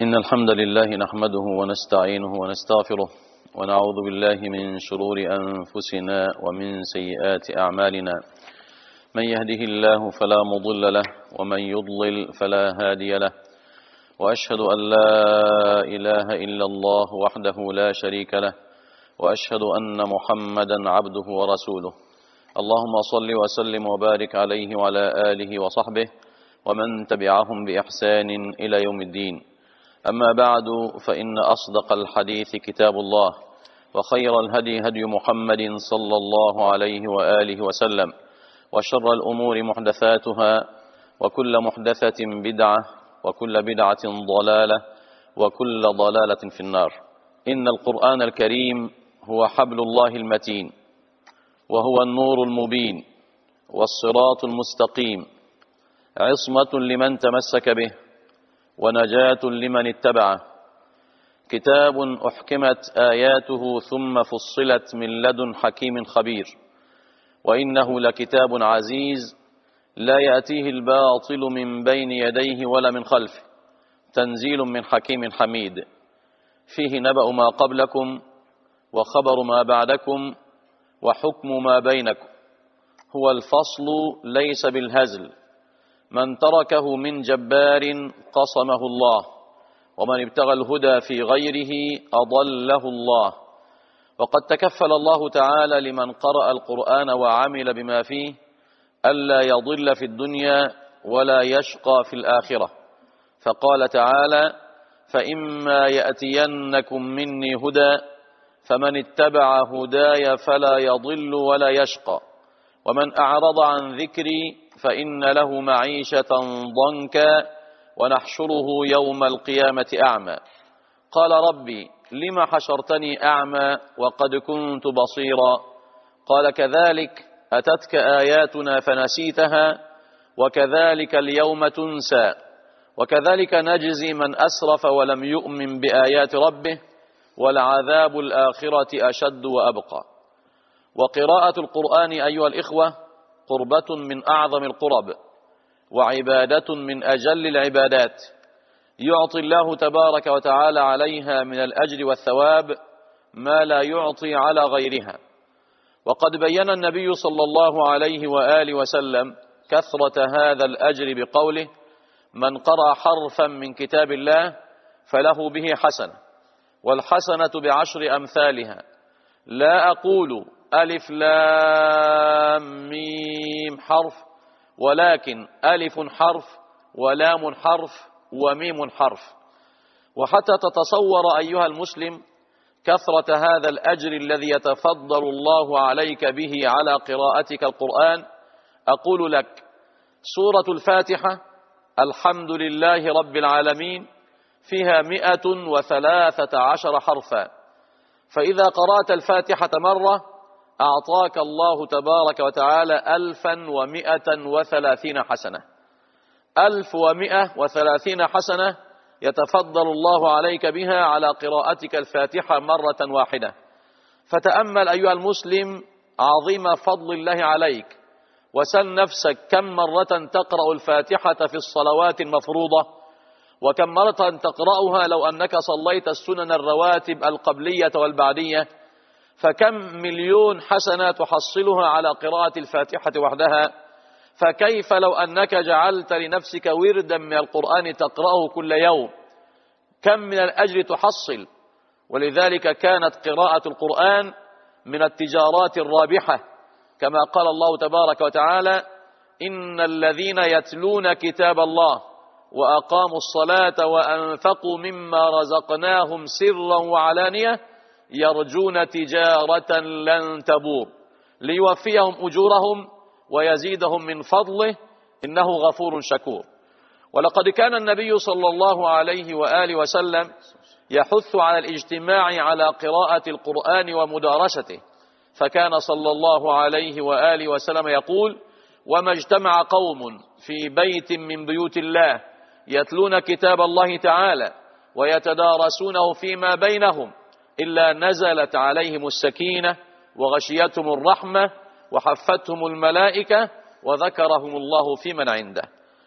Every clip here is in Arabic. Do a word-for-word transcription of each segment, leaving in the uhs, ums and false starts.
إن الحمد لله نحمده ونستعينه ونستغفره ونعوذ بالله من شرور أنفسنا ومن سيئات أعمالنا. من يهده الله فلا مضل له ومن يضلل فلا هادي له، وأشهد أن لا إله إلا الله وحده لا شريك له، وأشهد أن محمدا عبده ورسوله. اللهم صل وسلم وبارك عليه وعلى آله وصحبه ومن تبعهم بإحسان إلى يوم الدين. أما بعد، فإن أصدق الحديث كتاب الله، وخير الهدي هدي محمد صلى الله عليه وآله وسلم، وشر الأمور محدثاتها، وكل محدثة بدعة، وكل بدعة ضلالة، وكل ضلالة في النار. إن القرآن الكريم هو حبل الله المتين، وهو النور المبين، والصراط المستقيم، عصمة لمن تمسك به، ونجاة لمن اتبعه. كتاب أحكمت آياته ثم فصلت من لدن حكيم خبير، وإنه لكتاب عزيز لا يأتيه الباطل من بين يديه ولا من خلفه، تنزيل من حكيم حميد. فيه نبأ ما قبلكم وخبر ما بعدكم وحكم ما بينكم. هو الفصل ليس بالهزل، من تركه من جبار قصمه الله، ومن ابتغى الهدى في غيره أضله الله. وقد تكفل الله تعالى لمن قرأ القرآن وعمل بما فيه ألا يضل في الدنيا ولا يشقى في الآخرة، فقال تعالى: فإما يأتينكم مني هدى فمن اتبع هداي فلا يضل ولا يشقى، ومن أعرض عن ذكري فإن له معيشة ضنكا ونحشره يوم القيامة أعمى. قال: ربي لم حشرتني أعمى وقد كنت بصيرا؟ قال: كذلك أتتك آياتنا فنسيتها وكذلك اليوم تنسى، وكذلك نجزي من أسرف ولم يؤمن بآيات ربه، ولعذاب الآخرة أشد وأبقى. وقراءة القرآن أيها الإخوة قربة من أعظم القرب، وعبادة من أجل العبادات، يعطي الله تبارك وتعالى عليها من الأجر والثواب ما لا يعطي على غيرها. وقد بين النبي صلى الله عليه وآله وسلم كثرة هذا الأجر بقوله: من قرأ حرفا من كتاب الله فله به حسنة، والحسنة بعشر أمثالها. لا أقول ألف لام ميم حرف، ولكن ألف حرف ولام حرف وميم حرف. وحتى تتصور أيها المسلم كثرة هذا الأجر الذي يتفضل الله عليك به على قراءتك القرآن، أقول لك: سورة الفاتحة الحمد لله رب العالمين فيها مئة وثلاثة عشر حرفا، فإذا قرأت الفاتحة مرة أعطاك الله تبارك وتعالى ألفا ومئة وثلاثين حسنة. ألف ومئة وثلاثين حسنة يتفضل الله عليك بها على قراءتك الفاتحة مرة واحدة. فتأمل أيها المسلم عظيم فضل الله عليك، وسل نفسك كم مرة تقرأ الفاتحة في الصلوات المفروضة، وكم مرة تقرأها لو أنك صليت السنن الرواتب القبلية والبعدية، فكم مليون حسنة تحصلها على قراءة الفاتحة وحدها. فكيف لو أنك جعلت لنفسك وردا من القرآن تقرأه كل يوم، كم من الأجر تحصل. ولذلك كانت قراءة القرآن من التجارات الرابحة، كما قال الله تبارك وتعالى: إن الذين يتلون كتاب الله وأقاموا الصلاة وأنفقوا مما رزقناهم سرا وعلانية يرجون تجارة لن تبور ليوفيهم أجورهم ويزيدهم من فضله إنه غفور شكور. ولقد كان النبي صلى الله عليه وآله وسلم يحث على الاجتماع على قراءة القرآن ومدارسته، فكان صلى الله عليه وآله وسلم يقول: وما اجتمع قوم في بيت من بيوت الله يتلون كتاب الله تعالى ويتدارسونه فيما بينهم إلا نزلت عليهم السكينة وغشيتهم الرحمة وحفتهم الملائكة وذكرهم الله في من عنده.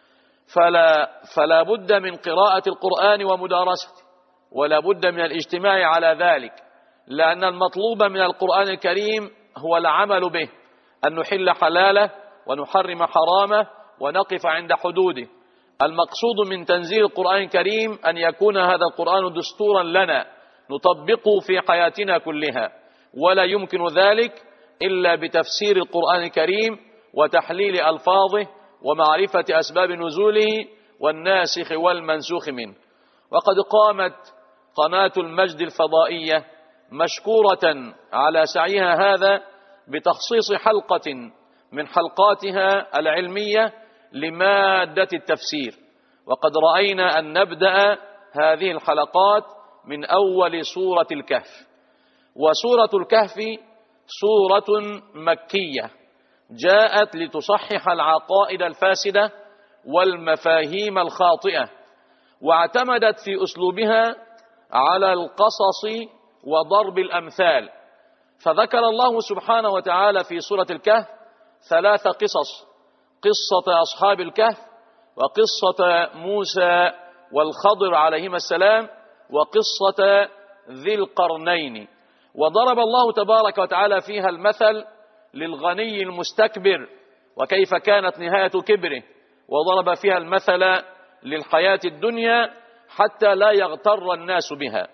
فلا, فلا بد من قراءة القرآن ومدارسته، ولا بد من الاجتماع على ذلك، لأن المطلوب من القرآن الكريم هو العمل به، أن نحل حلاله ونحرم حرامه ونقف عند حدوده. المقصود من تنزيل القرآن الكريم أن يكون هذا القرآن دستورا لنا نطبقه في حياتنا كلها، ولا يمكن ذلك إلا بتفسير القرآن الكريم وتحليل ألفاظه ومعرفة أسباب نزوله والناسخ والمنسوخ منه. وقد قامت قناة المجد الفضائية مشكورة على سعيها هذا بتخصيص حلقة من حلقاتها العلمية لمادة التفسير، وقد رأينا أن نبدأ هذه الحلقات من أول سورة الكهف. وسورة الكهف سورة مكية جاءت لتصحح العقائد الفاسدة والمفاهيم الخاطئة، واعتمدت في أسلوبها على القصص وضرب الأمثال. فذكر الله سبحانه وتعالى في سورة الكهف ثلاث قصص: قصة أصحاب الكهف، وقصة موسى والخضر عليهما السلام، وقصة ذي القرنين. وضرب الله تبارك وتعالى فيها المثل للغني المستكبر وكيف كانت نهاية كبره، وضرب فيها المثل للحياة الدنيا حتى لا يغتر الناس بها.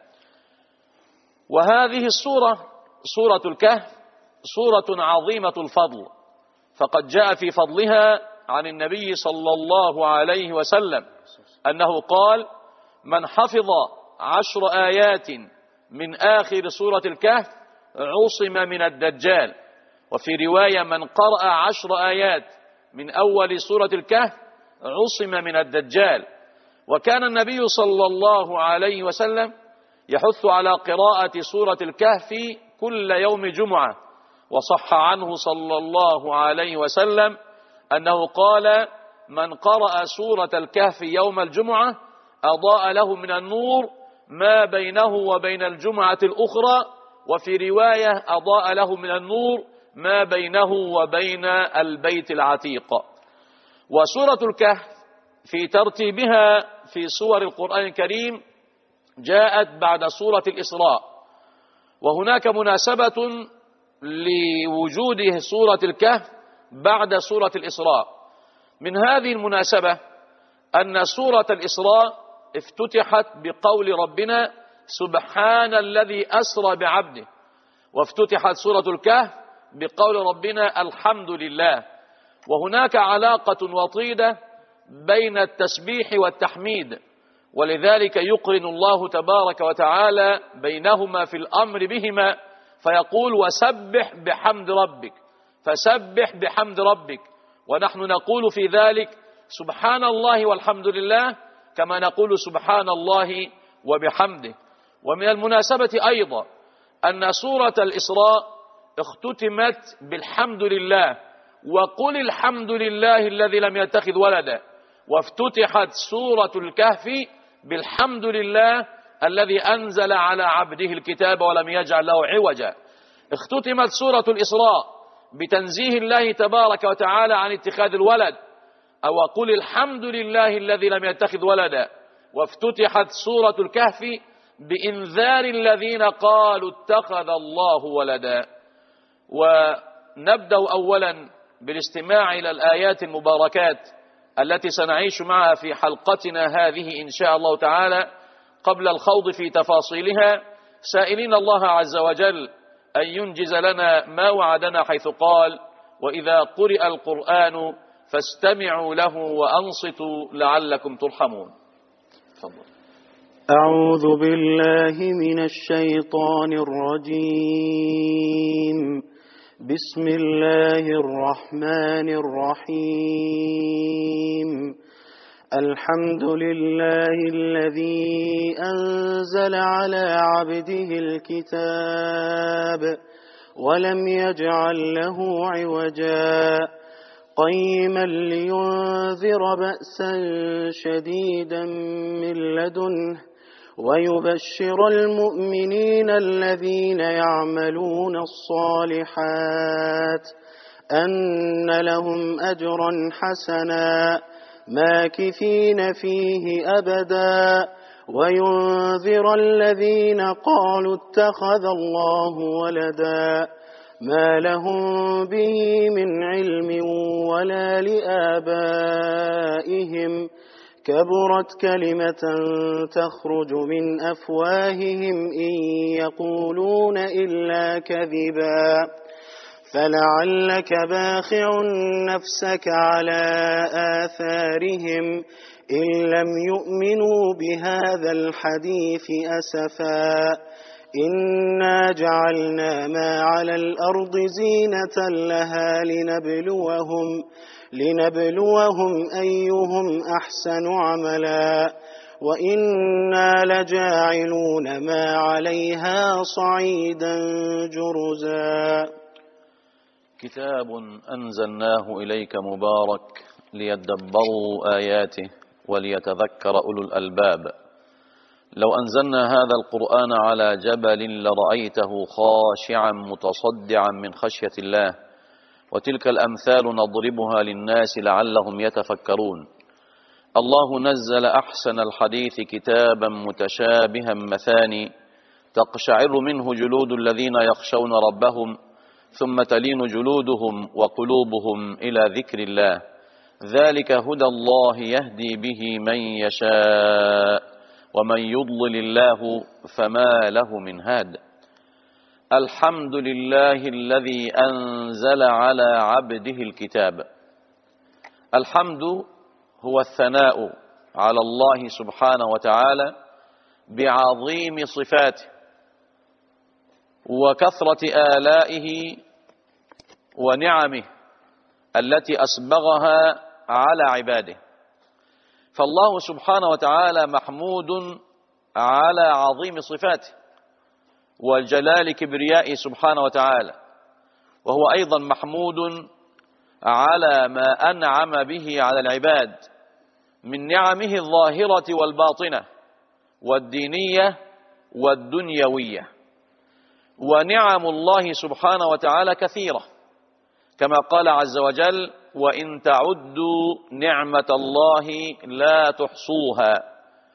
وهذه السورة سورة الكهف سورة عظيمة الفضل، فقد جاء في فضلها عن النبي صلى الله عليه وسلم أنه قال: من حفظ عشر آيات من آخر سورة الكهف عصم من الدجال. وفي رواية: من قرأ عشر آيات من أول سورة الكهف عصم من الدجال. وكان النبي صلى الله عليه وسلم يحث على قراءة سورة الكهف كل يوم جمعة، وصح عنه صلى الله عليه وسلم أنه قال: من قرأ سورة الكهف يوم الجمعة أضاء له من النور ما بينه وبين الجمعة الأخرى، وفي رواية: أضاء له من النور ما بينه وبين البيت العتيق. وسورة الكهف في ترتيبها في سور القرآن الكريم جاءت بعد سورة الإسراء، وهناك مناسبة لوجود سورة الكهف بعد سورة الإسراء. من هذه المناسبة أن سورة الإسراء افتتحت بقول ربنا: سبحان الذي أسرى بعبده، وافتتحت سورة الكهف بقول ربنا: الحمد لله. وهناك علاقة وطيدة بين التسبيح والتحميد، ولذلك يقرن الله تبارك وتعالى بينهما في الأمر بهما، فيقول: وسبح بحمد ربك، فسبح بحمد ربك. ونحن نقول في ذلك: سبحان الله والحمد لله، كما نقول سبحان الله وبحمده. ومن المناسبة أيضا أن سورة الإسراء اختتمت بالحمد لله، وقل الحمد لله الذي لم يتخذ ولدا، وافتتحت سورة الكهف بالحمد لله الذي أنزل على عبده الكتاب ولم يجعل له عوجا. اختتمت سورة الإسراء بتنزيه الله تبارك وتعالى عن اتخاذ الولد، أو قل الحمد لله الذي لم يتخذ ولدا. وافتتحت سورة الكهف بإنذار الذين قالوا اتخذ الله ولدا. ونبدأ أولا بالاستماع إلى الآيات المباركات التي سنعيش معها في حلقتنا هذه إن شاء الله تعالى، قبل الخوض في تفاصيلها، سائلين الله عز وجل أن ينجز لنا ما وعدنا، حيث قال: وإذا قرئ القرآن فاستمعوا له وأنصتوا لعلكم ترحمون. تفضل. أعوذ بالله من الشيطان الرجيم. بسم الله الرحمن الرحيم. الحمد لله الذي أنزل على عبده الكتاب ولم يجعل له عوجا قيما لينذر بأسا شديدا من لدنه ويبشر المؤمنين الذين يعملون الصالحات أن لهم أجرا حسنا ماكثين فيه أبدا وينذر الذين قالوا اتخذ الله ولدا ما لهم به من علم ولا لآبائهم كبرت كلمة تخرج من أفواههم إن يقولون إلا كذبا فلعلك باخع نفسك على آثارهم إن لم يؤمنوا بهذا الحديث أسفا إنا جعلنا ما على الأرض زينة لها لنبلوهم لنبلوهم أيهم أحسن عملا وإنا لجاعلون ما عليها صعيدا جرزا. كتاب أنزلناه إليك مبارك ليدبروا آياته وليتذكر أولو الألباب. لو أنزلنا هذا القرآن على جبل لرأيته خاشعا متصدعا من خشية الله، وتلك الأمثال نضربها للناس لعلهم يتفكرون. الله نزل أحسن الحديث كتابا متشابها مثاني تقشعر منه جلود الذين يخشون ربهم ثم تلين جلودهم وقلوبهم إلى ذكر الله، ذلك هدى الله يهدي به من يشاء ومن يضلل الله فما له من هاد. الحمد لله الذي أنزل على عبده الكتاب. الحمد هو الثناء على الله سبحانه وتعالى بعظيم صفاته وكثرة آلائه ونعمه التي أسبغها على عباده. فالله سبحانه وتعالى محمود على عظيم صفاته والجلال كبريائه سبحانه وتعالى، وهو أيضا محمود على ما أنعم به على العباد من نعمه الظاهرة والباطنة والدينية والدنيوية. ونعم الله سبحانه وتعالى كثيرة كما قال عز وجل: وإن تعدوا نعمة الله لا تحصوها.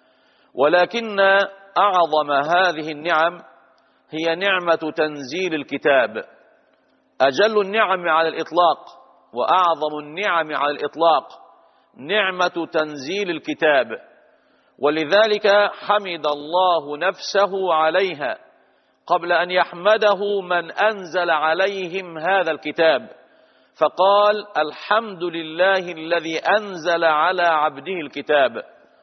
ولكن أعظم هذه النعم هي نعمة تنزيل الكتاب، أجل النعم على الإطلاق وأعظم النعم على الإطلاق نعمة تنزيل الكتاب، ولذلك حمد الله نفسه عليها قبل أن يحمده من أنزل عليهم هذا الكتاب، فقال: الحمد لله الذي أنزل على عبده الكتاب.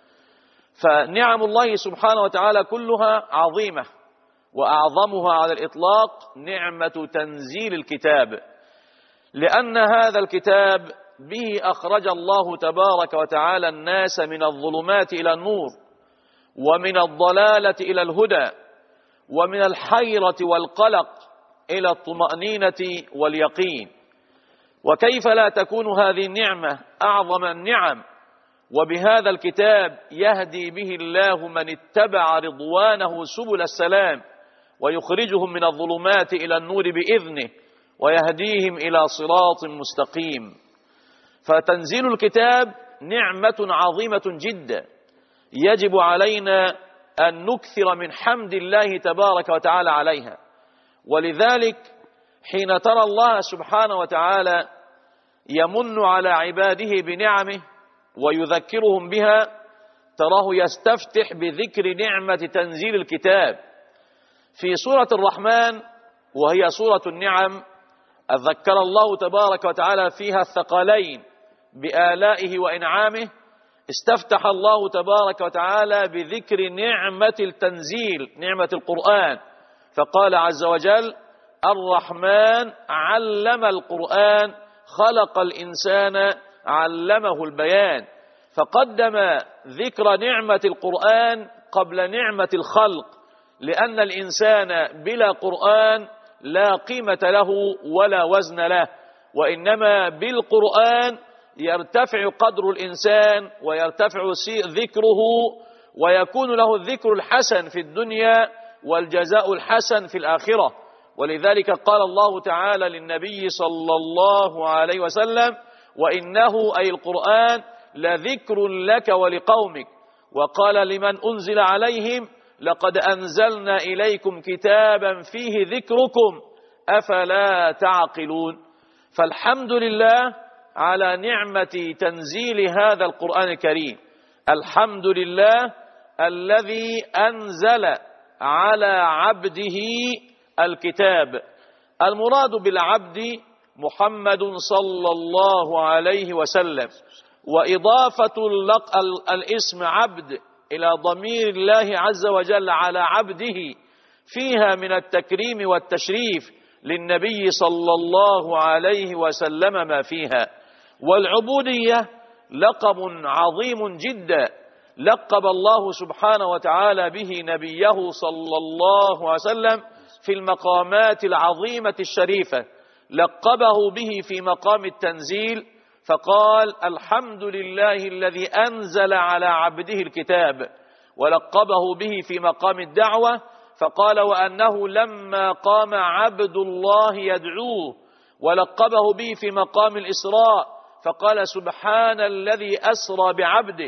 فنعم الله سبحانه وتعالى كلها عظيمة، وأعظمها على الإطلاق نعمة تنزيل الكتاب، لأن هذا الكتاب به أخرج الله تبارك وتعالى الناس من الظلمات إلى النور، ومن الضلالة إلى الهدى، ومن الحيرة والقلق إلى الطمأنينة واليقين. وكيف لا تكون هذه النعمة أعظم النعم وبهذا الكتاب يهدي به الله من اتبع رضوانه سبل السلام ويخرجهم من الظلمات إلى النور بإذنه ويهديهم إلى صراط مستقيم. فتنزيل الكتاب نعمة عظيمة جدا يجب علينا أن نكثر من حمد الله تبارك وتعالى عليها. ولذلك حين ترى الله سبحانه وتعالى يمن على عباده بنعمه ويذكرهم بها، تراه يستفتح بذكر نعمة تنزيل الكتاب. في سورة الرحمن وهي سورة النعم ذكر الله تبارك وتعالى فيها الثقلين بآلائه وإنعامه، استفتح الله تبارك وتعالى بذكر نعمة التنزيل، نعمة القرآن، فقال عز وجل: الرحمن علم القرآن خلق الإنسان علمه البيان. فقدم ذكر نعمة القرآن قبل نعمة الخلق، لأن الإنسان بلا قرآن لا قيمة له ولا وزن له، وإنما بالقرآن يرتفع قدر الإنسان ويرتفع ذكره ويكون له الذكر الحسن في الدنيا والجزاء الحسن في الآخرة. ولذلك قال الله تعالى للنبي صلى الله عليه وسلم: وإنه أي القرآن لذكر لك ولقومك. وقال لمن أنزل عليهم لقد أنزلنا إليكم كتابا فيه ذكركم أفلا تعقلون. فالحمد لله على نعمة تنزيل هذا القرآن الكريم. الحمد لله الذي أنزل على عبده الكتاب. المراد بالعبد محمد صلى الله عليه وسلم، وإضافة الاسم عبد إلى ضمير الله عز وجل على عبده فيها من التكريم والتشريف للنبي صلى الله عليه وسلم ما فيها. والعبودية لقب عظيم جدا لقب الله سبحانه وتعالى به نبيه صلى الله عليه وسلم في المقامات العظيمة الشريفة. لقبه به في مقام التنزيل فقال الحمد لله الذي أنزل على عبده الكتاب، ولقبه به في مقام الدعوة فقال وأنه لما قام عبد الله يدعوه، ولقبه به في مقام الإسراء فقال سبحان الذي أسرى بعبده،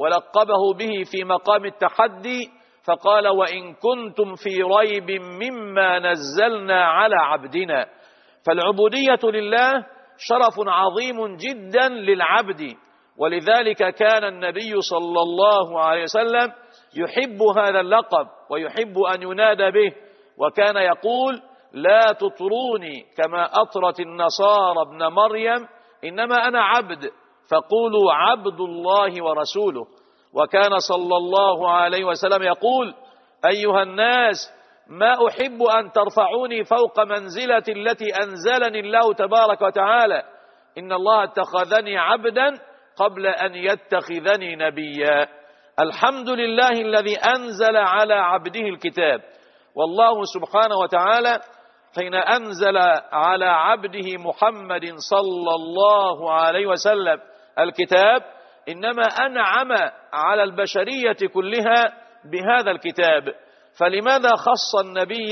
ولقبه به في مقام التحدي فقال وإن كنتم في ريب مما نزلنا على عبدنا. فالعبودية لله شرف عظيم جدا للعبد، ولذلك كان النبي صلى الله عليه وسلم يحب هذا اللقب ويحب أن ينادى به، وكان يقول لا تطروني كما أطرت النصارى ابن مريم إنما أنا عبد فقولوا عبد الله ورسوله. وكان صلى الله عليه وسلم يقول أيها الناس ما أحب أن ترفعوني فوق منزلة التي أنزلني الله تبارك وتعالى، إن الله اتخذني عبدا قبل أن يتخذني نبيا. الحمد لله الذي أنزل على عبده الكتاب. والله سبحانه وتعالى حين أنزل على عبده محمد صلى الله عليه وسلم الكتاب إنما أنعم على البشرية كلها بهذا الكتاب. فلماذا خص النبي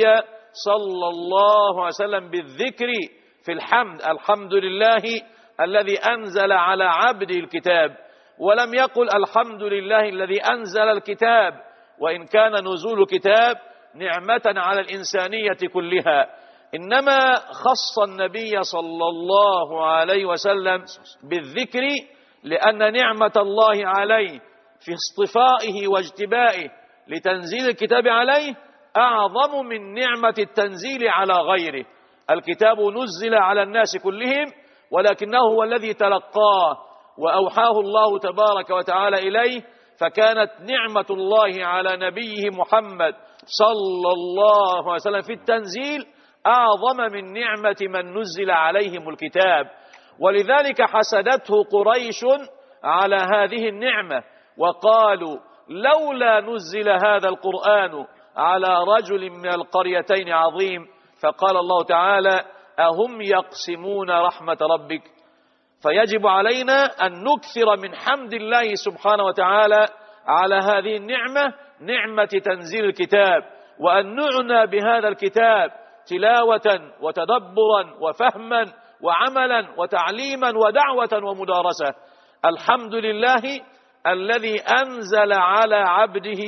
صلى الله عليه وسلم بالذكر في الحمد؟ الحمد لله الذي أنزل على عبده الكتاب، ولم يقل الحمد لله الذي أنزل الكتاب، وإن كان نزول الكتاب نعمة على الإنسانية كلها. إنما خص النبي صلى الله عليه وسلم بالذكر لأن نعمة الله عليه في اصطفائه واجتبائه لتنزيل الكتاب عليه أعظم من نعمة التنزيل على غيره. الكتاب نزل على الناس كلهم ولكنه هو الذي تلقاه وأوحاه الله تبارك وتعالى إليه، فكانت نعمة الله على نبيه محمد صلى الله عليه وسلم في التنزيل أعظم من نعمة من نزل عليهم الكتاب. ولذلك حسدته قريش على هذه النعمة وقالوا لولا نزل هذا القرآن على رجل من القريتين عظيم. فقال الله تعالى أهم يقسمون رحمة ربك؟ فيجب علينا أن نكثر من حمد الله سبحانه وتعالى على هذه النعمة، نعمة تنزيل الكتاب، وأن نعنى بهذا الكتاب تلاوة وتدبرا وفهما وعملا وتعليما ودعوة ومدارسة. الحمد لله الذي أنزل على عبده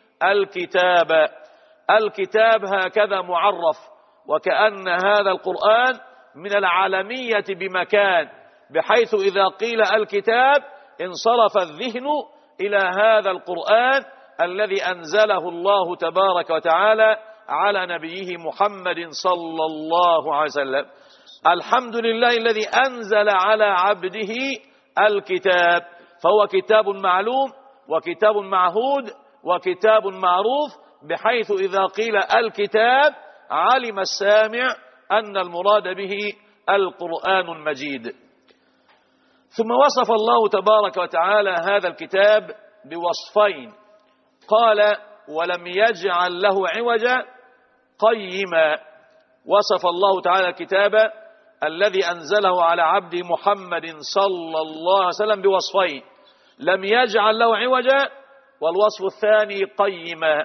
الكتاب. الكتاب هكذا معرف، وكأن هذا القرآن من العالمية بمكان، بحيث إذا قيل الكتاب انصرف الذهن إلى هذا القرآن الذي أنزله الله تبارك وتعالى على نبيه محمد صلى الله عليه وسلم. الحمد لله الذي أنزل على عبده الكتاب، فهو كتاب معلوم وكتاب معهود وكتاب معروف، بحيث إذا قيل الكتاب علم السامع أن المراد به القرآن المجيد. ثم وصف الله تبارك وتعالى هذا الكتاب بوصفين، قال ولم يجعل له عوجا قيما. وصف الله تعالى الكتاب الذي أنزله على عبد محمد صلى الله عليه وسلم بوصفين، لم يجعل له عوجا، والوصف الثاني قيما.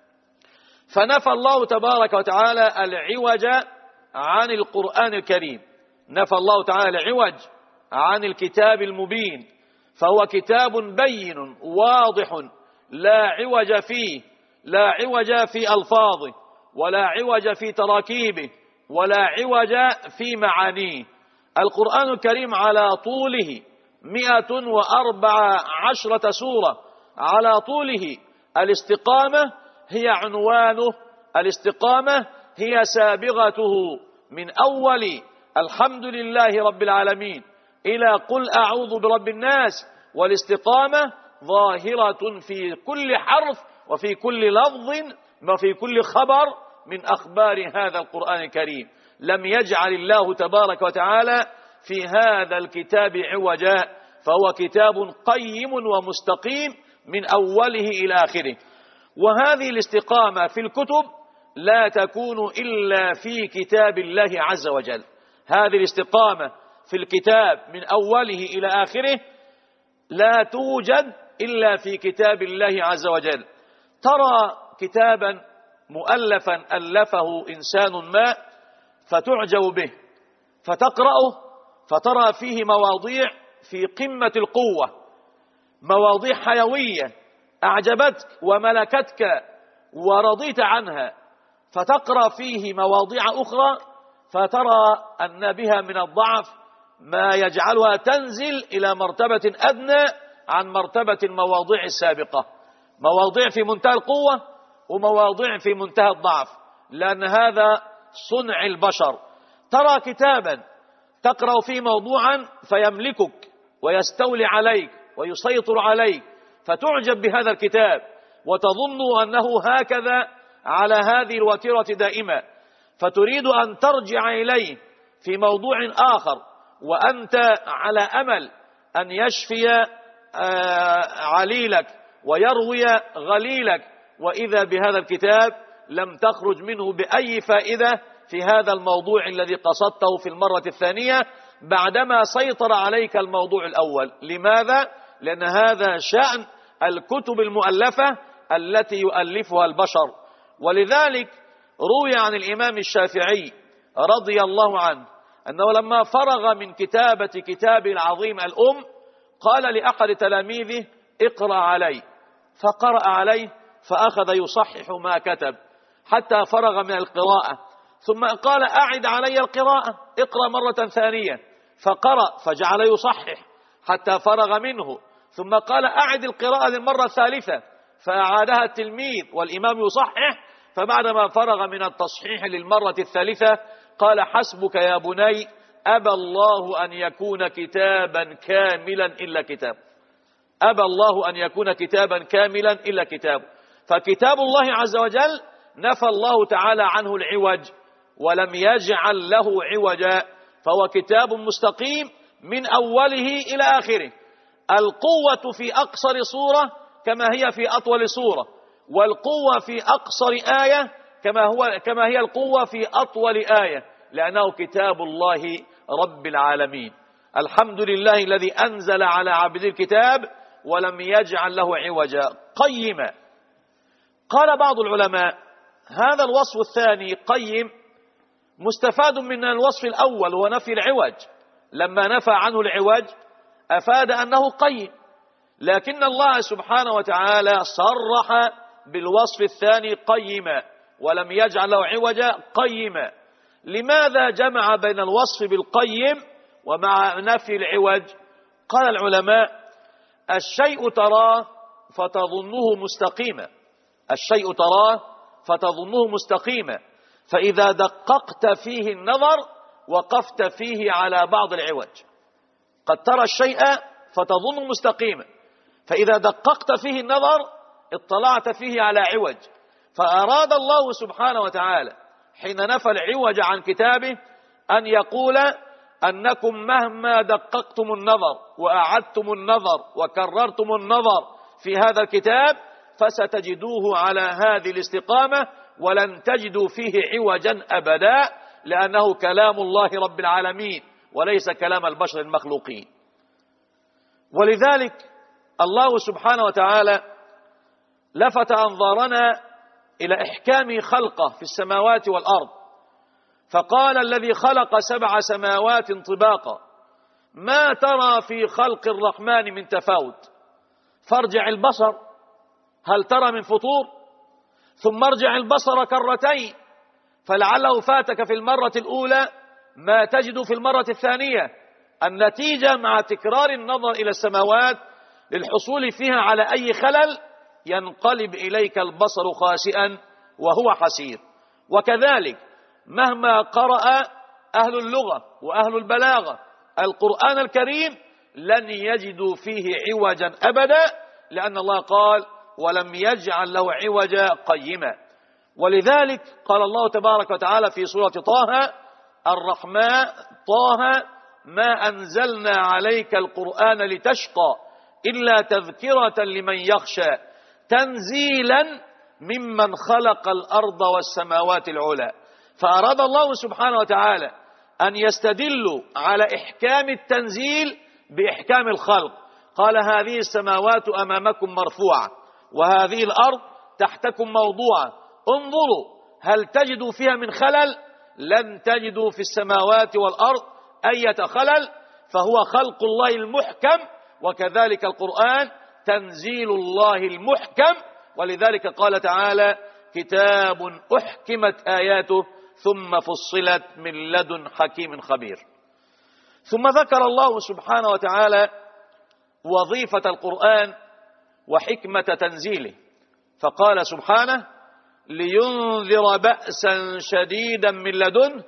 فنفى الله تبارك وتعالى العوج عن القرآن الكريم، نفى الله تعالى العوج عن الكتاب المبين، فهو كتاب بين واضح لا عوج فيه، لا عوج في ألفاظه، ولا عوج في تراكيبه، ولا عوج في معانيه. القرآن الكريم على طوله مئة وأربع عشرة سورة، على طوله الاستقامة هي عنوانه، الاستقامة هي سابغته، من أول الحمد لله رب العالمين إلى قل أعوذ برب الناس، والاستقامة ظاهرة في كل حرف وفي كل لفظ وفي كل خبر من أخبار هذا القرآن الكريم. لم يجعل الله تبارك وتعالى في هذا الكتاب عوجا، فهو كتاب قيم ومستقيم من أوله إلى آخره. وهذه الاستقامة في الكتب لا تكون إلا في كتاب الله عز وجل. هذه الاستقامة في الكتاب من أوله إلى آخره لا توجد إلا في كتاب الله عز وجل. ترى كتابا مؤلفا ألفه إنسان ما فتعجب به، فتقرأه فترى فيه مواضيع في قمة القوة، مواضيع حيوية أعجبتك وملكتك ورضيت عنها، فتقرأ فيه مواضيع أخرى فترى أن بها من الضعف ما يجعلها تنزل إلى مرتبة أدنى عن مرتبة المواضيع السابقة، مواضيع في منتهى القوة ومواضيع في منتهى الضعف، لأن هذا صنع البشر. ترى كتابا تقرأ فيه موضوعا فيملكك ويستولي عليك ويسيطر عليك، فتعجب بهذا الكتاب وتظن أنه هكذا على هذه الوتيرة دائما، فتريد أن ترجع إليه في موضوع آخر وأنت على أمل أن يشفي عليلك ويروي غليلك، وإذا بهذا الكتاب لم تخرج منه بأي فائدة في هذا الموضوع الذي قصدته في المرة الثانية بعدما سيطر عليك الموضوع الأول. لماذا؟ لأن هذا شأن الكتب المؤلفة التي يؤلفها البشر. ولذلك روي عن الإمام الشافعي رضي الله عنه أنه لما فرغ من كتابة كتابه العظيم الأم قال لأحد تلاميذه اقرأ علي، فقرأ عليه فأخذ يصحح ما كتب حتى فرغ من القراءة، ثم قال أعد علي القراءة، اقرأ مرة ثانية، فقرأ فجعل يصحح حتى فرغ منه، ثم قال أعد القراءة للمرة الثالثة، فأعادها التلميذ والإمام يصحح، فبعدما فرغ من التصحيح للمرة الثالثة قال حسبك يا بني، أبى الله أن يكون كتابا كاملا إلا كتاب، أبى الله أن يكون كتابا كاملا إلا كتاب. فكتاب الله عز وجل نفى الله تعالى عنه العوج ولم يجعل له عوجا، فهو كتاب مستقيم من أوله إلى آخره. القوة في أقصر صورة كما هي في أطول صورة، والقوة في أقصر آية كما هو كما هي القوة في أطول آية، لأنه كتاب الله رب العالمين. الحمد لله الذي أنزل على عبده الكتاب ولم يجعل له عوجا قيما. قال بعض العلماء هذا الوصف الثاني قيم مستفاد من الوصف الأول هو نفي العوج، لما نفى عنه العوج أفاد أنه قيم، لكن الله سبحانه وتعالى صرح بالوصف الثاني قيما ولم يجعل له عوجا قيما. لماذا جمع بين الوصف بالقيم ومع نفي العوج؟ قال العلماء الشيء تراه فتظنه مستقيما، الشيء تراه فتظنه مستقيما، فإذا دققت فيه النظر وقفت فيه على بعض العوج. قد ترى الشيء فتظن مستقيما، فإذا دققت فيه النظر اطلعت فيه على عوج. فأراد الله سبحانه وتعالى حين نفى العوج عن كتابه أن يقول أنكم مهما دققتم النظر وأعدتم النظر وكررتم النظر في هذا الكتاب فستجدوه على هذه الاستقامة ولن تجدوا فيه عوجا أبدا، لأنه كلام الله رب العالمين وليس كلام البشر المخلوقين. ولذلك الله سبحانه وتعالى لفت أنظارنا إلى إحكام خلقه في السماوات والأرض، فقال الذي خلق سبع سماوات طباقا ما ترى في خلق الرحمن من تفاوت، فارجع البصر هل ترى من فطور، ثم ارجع البصر كرتين فلعله فاتك في المرة الأولى ما تجد في المرة الثانية. النتيجة مع تكرار النظر إلى السماوات للحصول فيها على أي خلل ينقلب إليك البصر خاسئا وهو حسير. وكذلك مهما قرأ أهل اللغة وأهل البلاغة القرآن الكريم لن يجدوا فيه عوجا أبدا، لأن الله قال ولم يجعل له عوجا قيما. ولذلك قال الله تبارك وتعالى في سورة طه الرحمن طه ما أنزلنا عليك القرآن لتشقى إلا تذكرة لمن يخشى تنزيلا ممن خلق الأرض والسماوات العلى. فأراد الله سبحانه وتعالى أن يستدلوا على إحكام التنزيل بإحكام الخلق. قال هذه السماوات أمامكم مرفوعة وهذه الأرض تحتكم موضوعة، انظروا هل تجدوا فيها من خلل؟ لن تجدوا في السماوات والأرض أي خلل، فهو خلق الله المحكم، وكذلك القرآن تنزيل الله المحكم. ولذلك قال تعالى كتاب أحكمت آياته ثم فصلت من لدن حكيم خبير. ثم ذكر الله سبحانه وتعالى وظيفة القرآن وحكمة تنزيله، فقال سبحانه لينذر بأسا شديدا من لدنه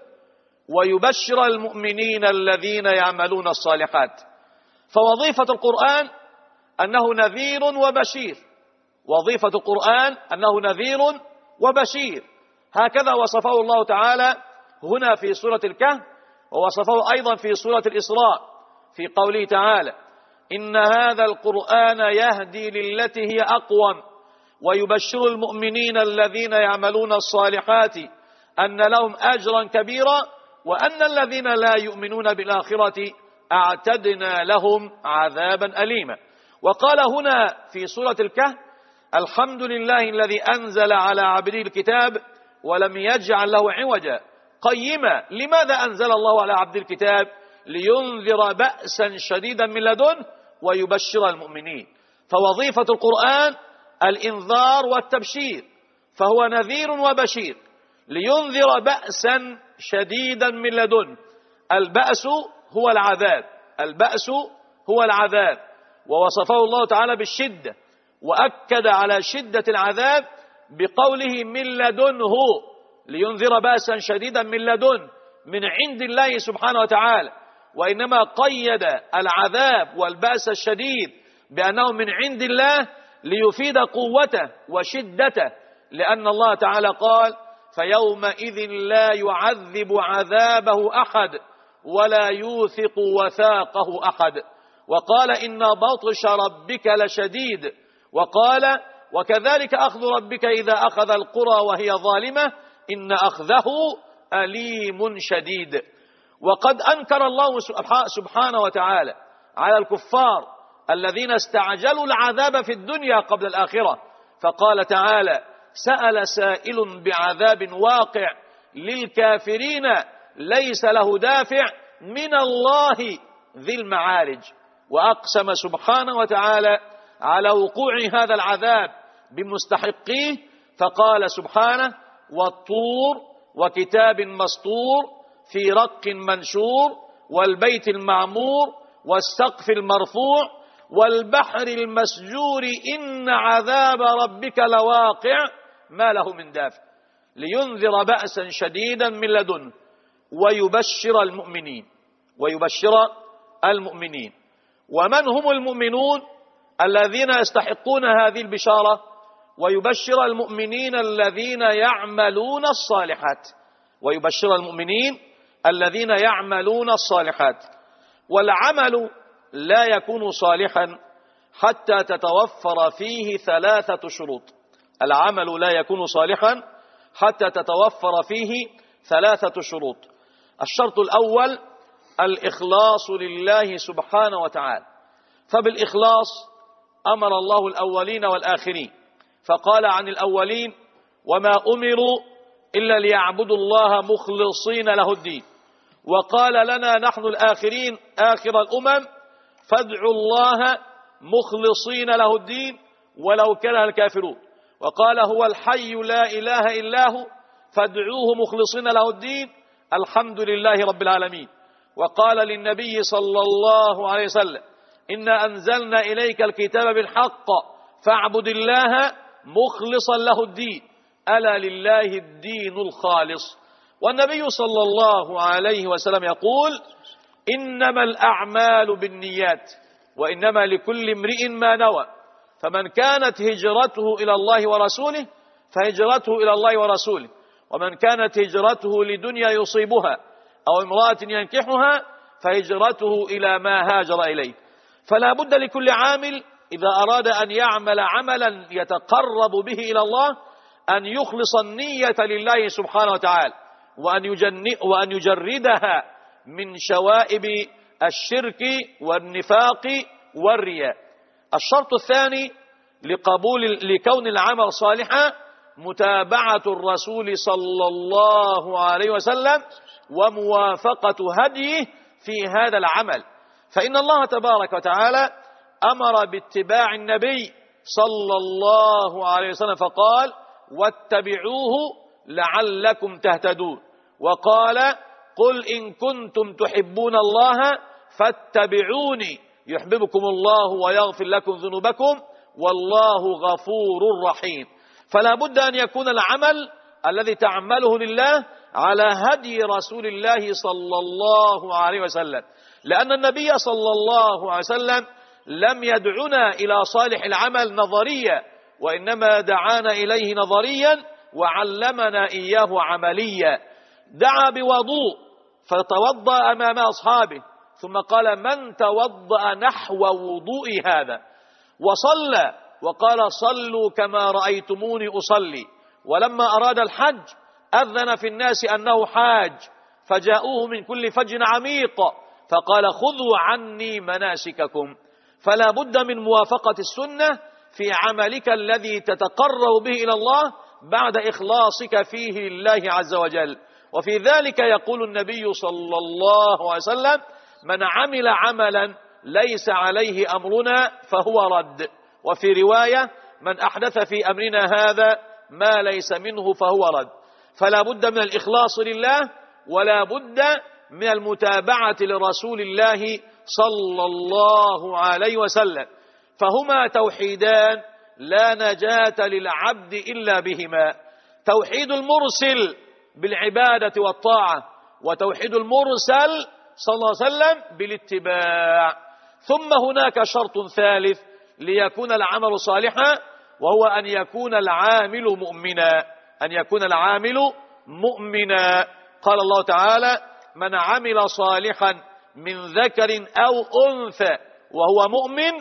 ويبشر المؤمنين الذين يعملون الصالحات. فوظيفة القرآن أنه نذير وبشير، وظيفة القرآن أنه نذير وبشير، هكذا وصفه الله تعالى هنا في سورة الكهف، ووصفه أيضا في سورة الإسراء في قوله تعالى إن هذا القرآن يهدي للتي هي أقوم ويبشر المؤمنين الذين يعملون الصالحات أن لهم أجرا كبيرا وأن الذين لا يؤمنون بالآخرة أعتدنا لهم عذابا أليما. وقال هنا في سورة الكهف الحمد لله الذي أنزل على عبده الكتاب ولم يجعل له عوجا قيما. لماذا أنزل الله على عبد الكتاب؟ لينذر بأسا شديدا من لدنه ويبشر المؤمنين. فوظيفة القرآن الإنذار والتبشير، فهو نذير وبشير. لينذر بأسا شديدا من لدنه، البأس هو العذاب، البأس هو العذاب، ووصفه الله تعالى بالشدة، وأكد على شدة العذاب بقوله من لدنه، لينذر بأسا شديدا من لدنه من عند الله سبحانه وتعالى. وإنما قيد العذاب والبأس الشديد بأنه من عند الله ليفيد قوته وشدته، لأن الله تعالى قال فيومئذ لا يعذب عذابه أحد ولا يوثق وثاقه أحد. وقال إن بطش ربك لشديد، وقال وكذلك أخذ ربك إذا أخذ القرى وهي ظالمة إن أخذه أليم شديد. وقد أنكر الله سبحانه وتعالى على الكفار الذين استعجلوا العذاب في الدنيا قبل الآخرة، فقال تعالى سأل سائل بعذاب واقع للكافرين ليس له دافع من الله ذي المعارج. وأقسم سبحانه وتعالى على وقوع هذا العذاب بمستحقيه، فقال سبحانه والطور وكتاب مسطور في رق منشور والبيت المعمور والسقف المرفوع والبحر المسجور إن عذاب ربك لواقع ما له من دافع لينذر بأسا شديدا من لدنه ويبشر المؤمنين ويبشر المؤمنين. ومن هم المؤمنون الذين يستحقون هذه البشارة؟ ويبشر المؤمنين الذين يعملون الصالحات، ويبشر المؤمنين الذين يعملون الصالحات. والعمل لا يكون صالحا حتى تتوفر فيه ثلاثة شروط. العمل لا يكون صالحا حتى تتوفر فيه ثلاثة شروط. الشرط الأول الإخلاص لله سبحانه وتعالى، فبالإخلاص أمر الله الأولين والآخرين، فقال عن الأولين وما أمروا إلا ليعبدوا الله مخلصين له الدين. وقال لنا نحن الآخرين آخر الأمم فادعوا الله مخلصين له الدين ولو كره الكافرون. وقال هو الحي لا إله إلا هو فادعوه مخلصين له الدين الحمد لله رب العالمين. وقال للنبي صلى الله عليه وسلم إنا أنزلنا إليك الكتاب بالحق فاعبد الله مخلصا له الدين ألا لله الدين الخالص. والنبي صلى الله عليه وسلم يقول إنما الأعمال بالنيات وإنما لكل امرئ ما نوى فمن كانت هجرته إلى الله ورسوله فهجرته إلى الله ورسوله ومن كانت هجرته لدنيا يصيبها أو امرأة ينكحها فهجرته إلى ما هاجر إليه. فلا بد لكل عامل إذا أراد أن يعمل عملا يتقرب به إلى الله أن يخلص النية لله سبحانه وتعالى وأن, وأن يجردها من شوائب الشرك والنفاق والرياء. الشرط الثاني لقبول لكون العمل صالحا متابعة الرسول صلى الله عليه وسلم وموافقة هديه في هذا العمل. فإن الله تبارك وتعالى أمر باتباع النبي صلى الله عليه وسلم فقال واتبعوه لعلكم تهتدون. وقال قل إن كنتم تحبون الله فاتبعوني يحببكم الله ويغفر لكم ذنوبكم والله غفور رحيم. فلا بد أن يكون العمل الذي تعمله لله على هدي رسول الله صلى الله عليه وسلم، لأن النبي صلى الله عليه وسلم لم يدعنا إلى صالح العمل نظريا وإنما دعانا إليه نظريا وعلمنا إياه عمليا. دعا بوضوء فتوضأ أمام أصحابه ثم قال من توضأ نحو وضوء هذا، وصلى وقال صلوا كما رأيتموني أصلي. ولما أراد الحج أذن في الناس أنه حاج فجاءوه من كل فج عميق فقال خذوا عني مناسككم. فلا بد من موافقة السنة في عملك الذي تتقرب به إلى الله بعد إخلاصك فيه لله عز وجل. وفي ذلك يقول النبي صلى الله عليه وسلم من عمل عملا ليس عليه أمرنا فهو رد. وفي رواية من أحدث في أمرنا هذا ما ليس منه فهو رد. فلا بد من الإخلاص لله ولا بد من المتابعة لرسول الله صلى الله عليه وسلم، فهما توحيدان لا نجاة للعبد إلا بهما. توحيد المرسل بالعبادة والطاعة وتوحيد المرسل صلى الله عليه وسلم بالاتباع. ثم هناك شرط ثالث ليكون العمل صالحا وهو أن يكون العامل مؤمنا أن يكون العامل مؤمنا. قال الله تعالى من عمل صالحا من ذكر أو أنثى وهو مؤمن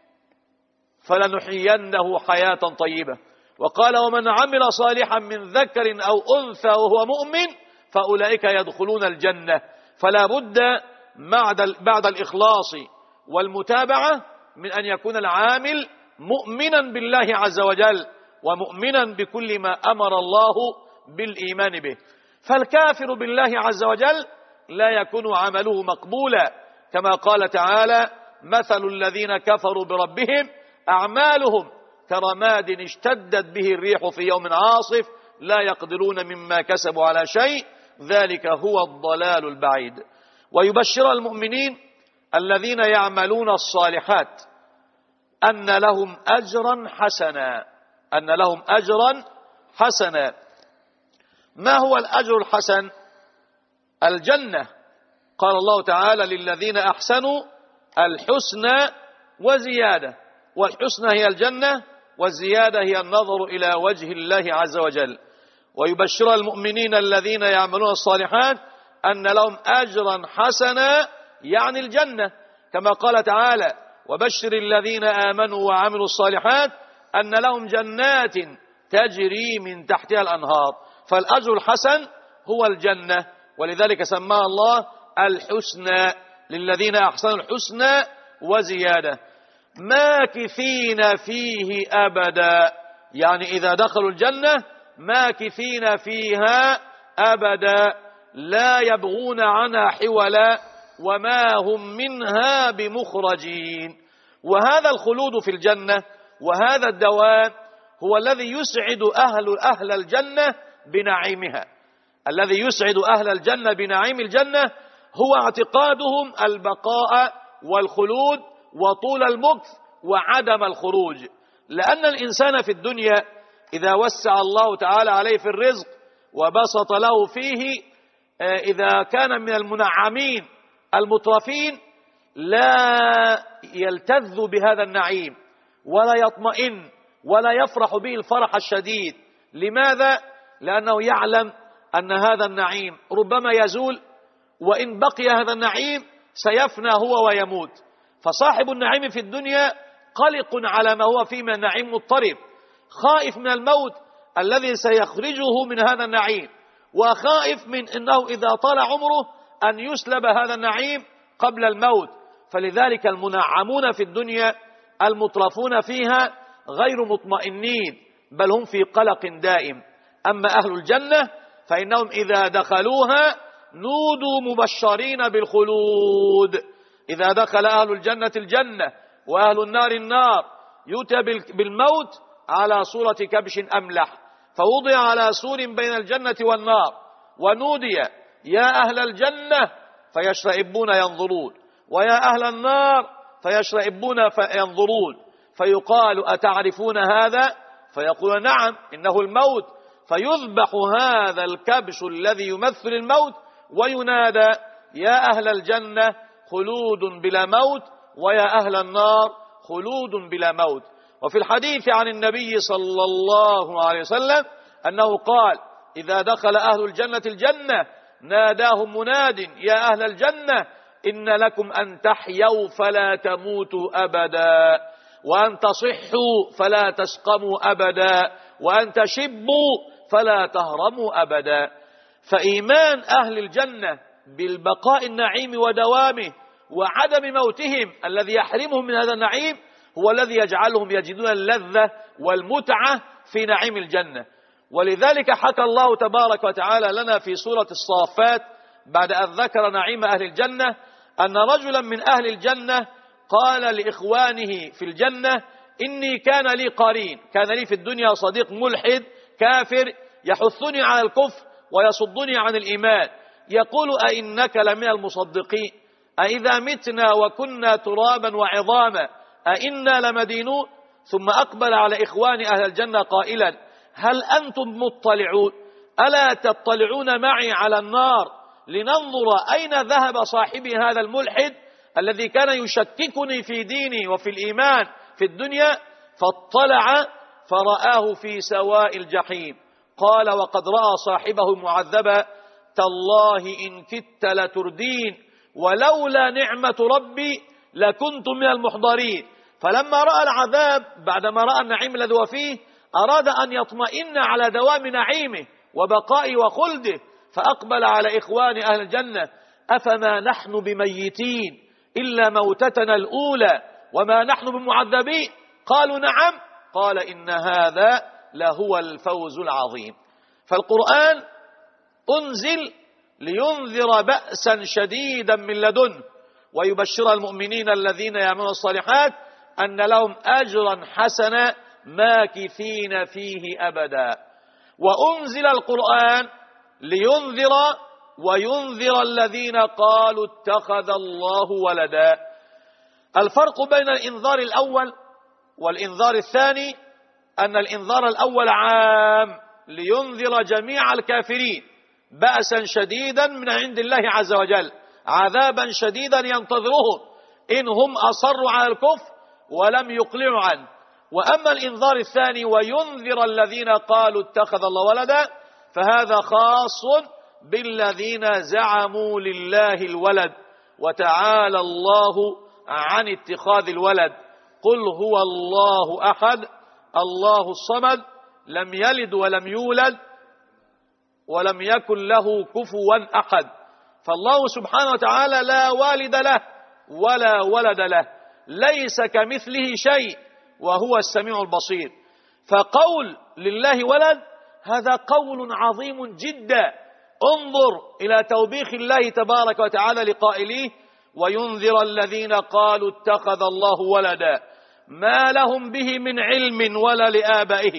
فلنحيينه حياة طيبة. وقال ومن عمل صالحا من ذكر أو أنثى وهو مؤمن فأولئك يدخلون الجنة. فلا بد بعد الإخلاص والمتابعة من أن يكون العامل مؤمنا بالله عز وجل ومؤمنا بكل ما أمر الله بالإيمان به. فالكافر بالله عز وجل لا يكون عمله مقبولا كما قال تعالى مثل الذين كفروا بربهم أعمالهم كرماد اشتدت به الريح في يوم عاصف لا يقدرون مما كسبوا على شيء ذلك هو الضلال البعيد. ويبشر المؤمنين الذين يعملون الصالحات أن لهم أجرا حسنا أن لهم أجرا حسنا. ما هو الأجر الحسن؟ الجنة. قال الله تعالى للذين أحسنوا الحسنى وزيادة، والحسنى هي الجنة والزيادة هي النظر إلى وجه الله عز وجل. ويبشر المؤمنين الذين يعملون الصالحات أن لهم أجرا حسنا يعني الجنة كما قال تعالى وبشر الذين آمنوا وعملوا الصالحات أن لهم جنات تجري من تحتها الأنهار. فالأجر الحسن هو الجنة ولذلك سماها الله الحسنى للذين أحسنوا الحسنى وزيادة ماكثين فيه أبدا، يعني إذا دخلوا الجنة ماكثين فيها أبدا لا يبغون عنها حولا وما هم منها بمخرجين. وهذا الخلود في الجنة وهذا الدوام هو الذي يسعد أهل أهل الجنة بنعيمها. الذي يسعد أهل الجنة بنعيم الجنة هو اعتقادهم البقاء والخلود وطول المكث وعدم الخروج. لأن الإنسان في الدنيا إذا وسع الله تعالى عليه في الرزق وبسط له فيه، إذا كان من المنعمين المترفين لا يلتذ بهذا النعيم ولا يطمئن ولا يفرح به الفرح الشديد. لماذا؟ لأنه يعلم أن هذا النعيم ربما يزول، وإن بقي هذا النعيم سيفنى هو ويموت. فصاحب النعيم في الدنيا قلق على ما هو فيه من النعيم، مضطرب، خائف من الموت الذي سيخرجه من هذا النعيم، وخائف من أنه إذا طال عمره أن يسلب هذا النعيم قبل الموت. فلذلك المنعمون في الدنيا المترفون فيها غير مطمئنين، بل هم في قلق دائم. أما أهل الجنة فإنهم إذا دخلوها نودوا مبشرين بالخلود. إذا دخل أهل الجنة الجنة وأهل النار النار يؤتى بالموت على صورة كبش أملح، فوضع على سور بين الجنة والنار، ونودي يا أهل الجنة فيشرئبون ينظرون، ويا أهل النار فيشرئبون فينظرون، فيقال أتعرفون هذا؟ فيقول نعم إنه الموت، فيذبح هذا الكبش الذي يمثل الموت وينادى يا أهل الجنة خلود بلا موت، ويا أهل النار خلود بلا موت. وفي الحديث عن النبي صلى الله عليه وسلم أنه قال إذا دخل أهل الجنة الجنة ناداهم مناد يا أهل الجنة إن لكم أن تحيوا فلا تموتوا أبدا، وأن تصحوا فلا تسقموا أبدا، وأن تشبوا فلا تهرموا أبدا. فإيمان أهل الجنة بالبقاء النعيم ودوامه وعدم موتهم الذي يحرمهم من هذا النعيم هو الذي يجعلهم يجدون اللذة والمتعة في نعيم الجنة. ولذلك حكى الله تبارك وتعالى لنا في سورة الصافات بعد أن ذكر نعيم أهل الجنة أن رجلا من أهل الجنة قال لإخوانه في الجنة إني كان لي قرين، كان لي في الدنيا صديق ملحد كافر يحثني على الكفر ويصدني عن الإيمان، يقول أئنك لمن المصدقين؟ أئذا متنا وكنا ترابا وعظاما أئنا لمدينون؟ ثم أقبل على إخوان أهل الجنة قائلا هل أنتم مطلعون؟ ألا تطلعون معي على النار لننظر أين ذهب صاحبي هذا الملحد الذي كان يشككني في ديني وفي الإيمان في الدنيا؟ فاطلع فرآه في سواء الجحيم. قال وقد رأى صاحبه معذبا تالله إن كدت لتردين ولولا نعمة ربي لكنت من المحضرين. فلما رأى العذاب بعدما رأى النعيم الذي هو فيه أراد أن يطمئن على دوام نعيمه وبقائه وخلده، فأقبل على إخوان أهل الجنة أفما نحن بميتين إلا موتتنا الأولى وما نحن بمعذبين؟ قالوا نعم. قال إن هذا لهو الفوز العظيم. فالقرآن أنزل لينذر بأسا شديدا من لدنه ويبشر المؤمنين الذين يعملون الصالحات أن لهم أجرا حسنا ماكثين فيه أبدا. وأنزل القرآن لينذر وينذر الذين قالوا اتخذ الله ولدا. الفرق بين الإنذار الأول والإنذار الثاني أن الإنذار الأول عام لينذر جميع الكافرين بأسا شديدا من عند الله عز وجل، عذابا شديدا ينتظرهم إن هم أصروا على الكفر ولم يقلعوا عنه. وأما الإنذار الثاني وينذر الذين قالوا اتخذ الله ولدا فهذا خاص بالذين زعموا لله الولد، وتعالى الله عن اتخاذ الولد. قل هو الله أحد الله الصمد لم يلد ولم يولد ولم يكن له كفوا أحد. فالله سبحانه وتعالى لا والد له ولا ولد له، ليس كمثله شيء وهو السميع البصير. فقول لله ولد هذا قول عظيم جدا انظر إلى توبيخ الله تبارك وتعالى لقائليه: وينذر الذين قالوا اتخذ الله ولدا ما لهم به من علم ولا لآبائهم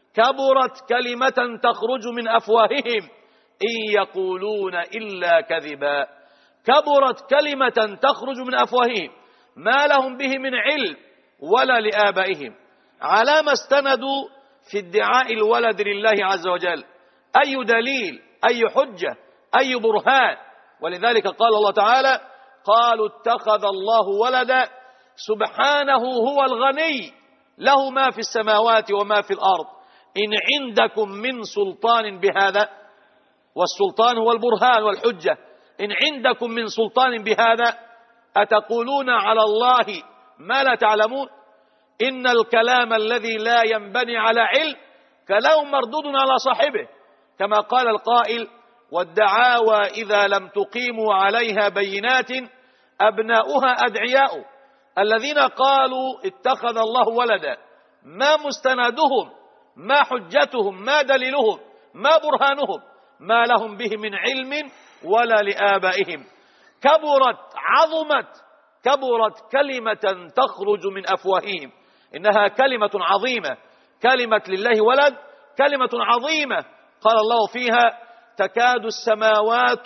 كبرت كلمة تخرج من أفواههم إن يقولون إلا كذبا. كبرت كلمة تخرج من أفواههم ما لهم به من علم ولا لآبائهم. على ما استندوا في ادعاء الولد لله عز وجل؟ أي دليل، أي حجة، أي برهان؟ ولذلك قال الله تعالى: قالوا اتخذ الله ولدا سبحانه هو الغني له ما في السماوات وما في الأرض إن عندكم من سلطان بهذا. والسلطان هو البرهان والحجة. إن عندكم من سلطان بهذا أتقولون على الله ما لا تعلمون. إن الكلام الذي لا ينبني على علم كلام مردود على صاحبه، كما قال القائل: والدعاوى إذا لم تقيموا عليها بينات أبناؤها أدعياء. الذين قالوا اتخذ الله ولدا ما مستندهم، ما حجتهم، ما دليلهم، ما برهانهم؟ ما لهم به من علم ولا لآبائهم. كبرت، عظمت، كبرت كلمة تخرج من أفواههم. إنها كلمة عظيمة، كلمة لله ولد كلمة عظيمة. قال الله فيها: تكاد السماوات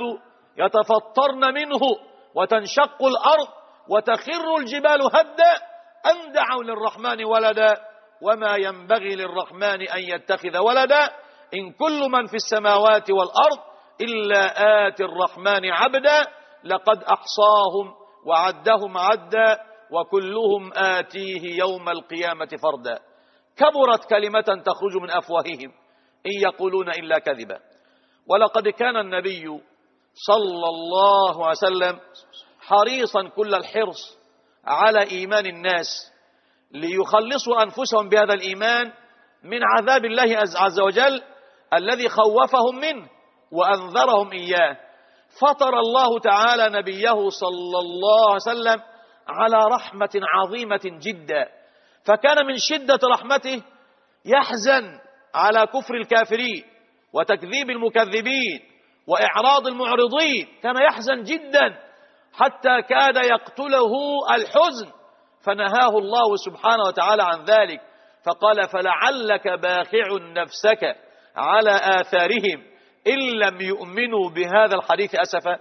يتفطرن منه وتنشق الأرض وتخر الجبال هدا أن دعوا للرحمن ولدا وما ينبغي للرحمن أن يتخذ ولدا إن كل من في السماوات والأرض إلا آتي الرحمن عبدا لقد أحصاهم وعدهم عدا وكلهم آتيه يوم القيامة فردا. كبرت كلمة تخرج من أفواههم إن يقولون إلا كذبا. ولقد كان النبي صلى الله عليه وسلم حريصا كل الحرص على إيمان الناس ليخلصوا أنفسهم بهذا الإيمان من عذاب الله عز وجل الذي خوفهم منه وأنذرهم إياه. فطر الله تعالى نبيه صلى الله عليه وسلم على رحمة عظيمة جدا، فكان من شدة رحمته يحزن على كفر الكافرين وتكذيب المكذبين وإعراض المعرضين. كان يحزن جدا حتى كاد يقتله الحزن، فنهاه الله سبحانه وتعالى عن ذلك فقال: فلعلك باخع نفسك على آثارهم إن لم يؤمنوا بهذا الحديث أسفا.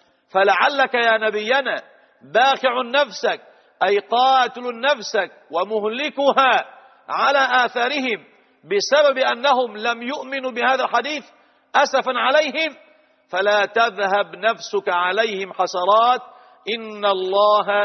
فلعلك يا نبينا باخع نفسك، أي قاتل نفسك ومهلكها على آثارهم بسبب أنهم لم يؤمنوا بهذا الحديث أسفا عليهم، فلا تذهب نفسك عليهم حسرات إن الله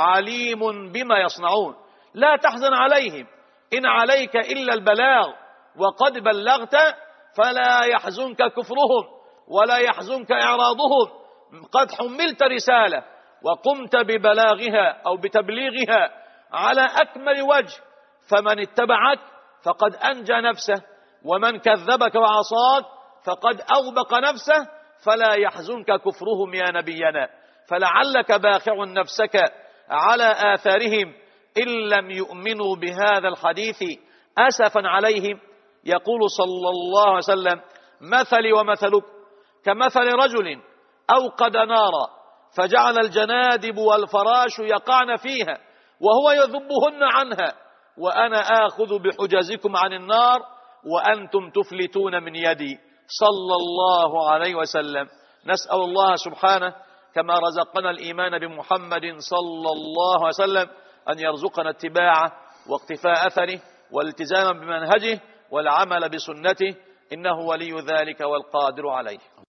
عليم بما يصنعون. لا تحزن عليهم، إن عليك إلا البلاغ وقد بلغت، فلا يحزنك كفرهم ولا يحزنك إعراضهم. قد حملت رسالة وقمت ببلاغها أو بتبليغها على أكمل وجه، فمن اتبعك فقد أنجى نفسه، ومن كذبك وعصاك فقد أوبق نفسه، فلا يحزنك كفرهم يا نبينا. فلعلك باخع نفسك على آثارهم إن لم يؤمنوا بهذا الحديث أسفا عليهم. يقول صلى الله عليه وسلم: مثلي ومثلك كمثل رجل أوقد نارا فجعل الجنادب والفراش يقعن فيها وهو يذبهن عنها، وأنا آخذ بحجزكم عن النار وأنتم تفلتون من يدي، صلى الله عليه وسلم. نسأل الله سبحانه كما رزقنا الإيمان بمحمد صلى الله عليه وسلم أن يرزقنا اتباعه واقتفاء أثره والالتزام بمنهجه والعمل بسنته، إنه ولي ذلك والقادر عليه.